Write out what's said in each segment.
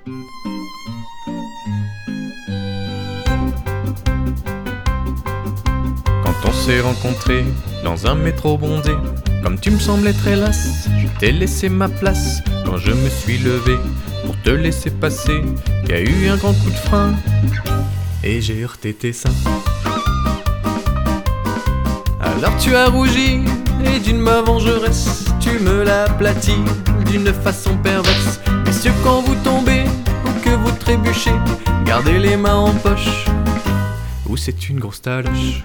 Quand on s'est rencontrés dans un métro bondé, comme tu me semblais très lasse, je t'ai laissé ma place. Quand je me suis levé pour te laisser passer, y a eu un grand coup de frein et j'ai heurté tes seins. Alors tu as rougi et d'une main vengeresse, tu me l'as aplati d'une façon perverse. Messieurs, quand vous tombez ou que vous trébuchez, gardez les mains en poche ou c'est une grosse taloche.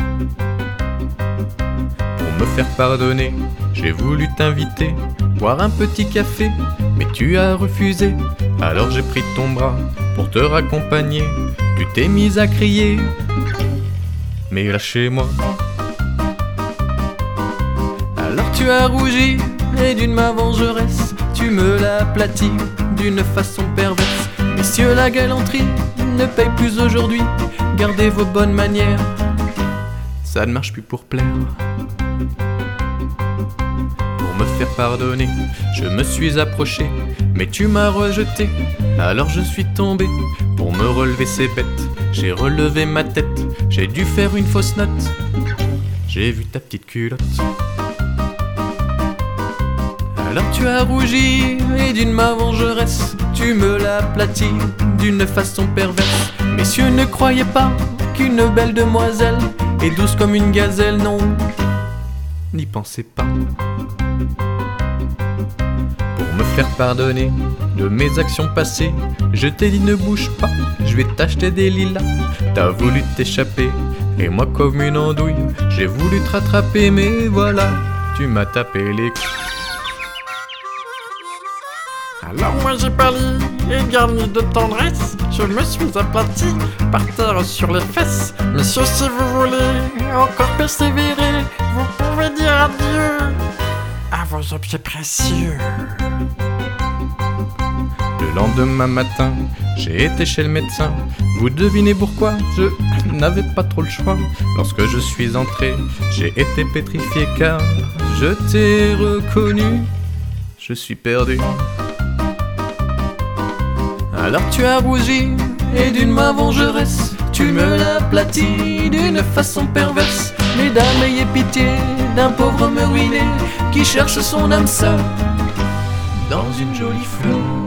Pour me faire pardonner, j'ai voulu t'inviter boire un petit café, mais tu as refusé. Alors j'ai pris ton bras pour te raccompagner. Tu t'es mise à crier, mais lâchez-moi. Alors tu as rougi et d'une main vengeresse, tu me l'as aplati d'une façon perverse. Messieurs, la galanterie ne paye plus aujourd'hui. Gardez vos bonnes manières, ça ne marche plus pour plaire. Pour me faire pardonner, je me suis approché, mais tu m'as rejeté. Alors je suis tombé, pour me relever c'est bête. J'ai relevé ma tête, j'ai dû faire une fausse note. J'ai vu ta petite culotte. Alors tu as rougi et d'une main vengeresse, tu me l'as aplati d'une façon perverse. Messieurs, ne croyez pas qu'une belle demoiselle est douce comme une gazelle, non, n'y pensez pas. Pour me faire pardonner de mes actions passées, je t'ai dit ne bouge pas, je vais t'acheter des lilas. T'as voulu t'échapper, et moi comme une andouille, j'ai voulu te rattraper, mais voilà, tu m'as tapé les couilles. Alors moi j'ai pâli et garni de tendresse, je me suis aplati par terre sur les fesses. Messieurs, si vous voulez encore persévérer, vous pouvez dire adieu à vos objets précieux. Le lendemain matin, j'ai été chez le médecin. Vous devinez pourquoi, je n'avais pas trop le choix. Lorsque je suis entré, j'ai été pétrifié car je t'ai reconnu. Je suis perdu. Alors tu as rougi et d'une main vengeresse, tu me l'as aplati d'une façon perverse. Mesdames, ayez pitié d'un pauvre homme ruiné qui cherche son âme sœur dans une jolie fleur.